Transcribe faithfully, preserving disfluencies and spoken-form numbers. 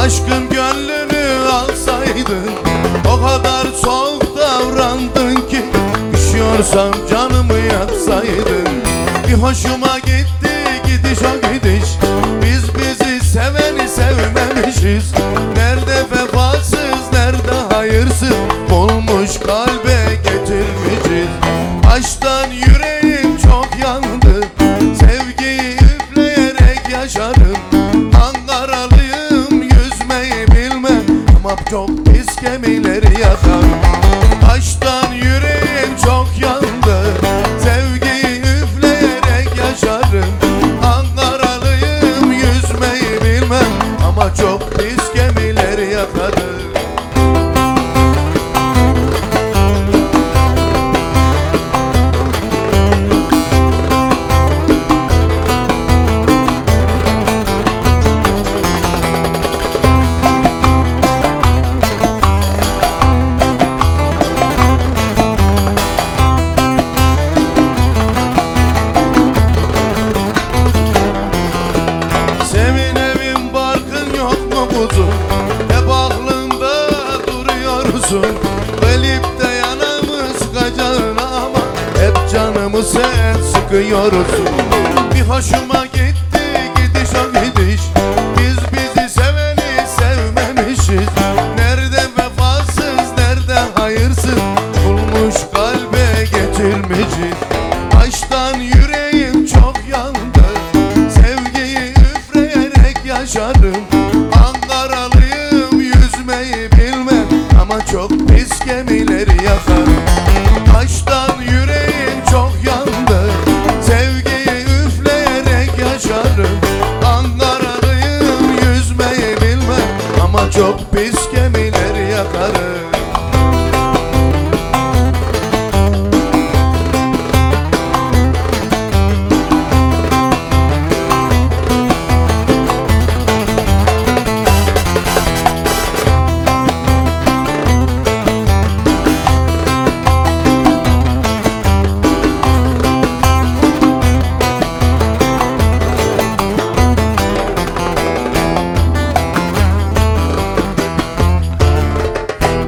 Aşkın gönlünü alsaydın, o kadar soğuk davrandın ki üşüyorsam canımı yaksaydın. Bir hoşuma gitti gidiş o gidiş, biz bizi seveni sevmemişiz. Nerede vefasız, nerede hayırsız, bulmuş kalbe getirmişiz. Aşktan yüreğim çok yandı, sevgiyi üfleyerek yaşarım. Ankaralıyım, yüzmeyi bilmem ama çok pis gemileri yakarım. Aşktan yüreğim çok yandı, sevgiyi üfleyerek yaşarım. Ankaralıyım, yüzmeyi bilmem ama çok pis gemileri yakarım. Senin evin barkın yok mu kuzum? Hep aklında duruyorsun. Gelip de yanımı sıkacağına ama hep canımı sen sıkıyorsun. Bir hoşuma gitti gidiş o gidiş, biz bizi seveni sevmemişiz. Nerede vefasız, nerede hayırsız, bulmuş kalbe getirmişiz. Aşktan yüreğim çok yandı, sevgiyi üfleyerek yaşarım. Ankaralıyım, yüzmeyi bilmem ama çok pis gemileri yakarım. Aşktan yüreğim çok yandı, sevgiyi üfleyerek yaşarım. Ankaralıyım, yüzmeyi bilmem ama çok pis gemileri yakarım.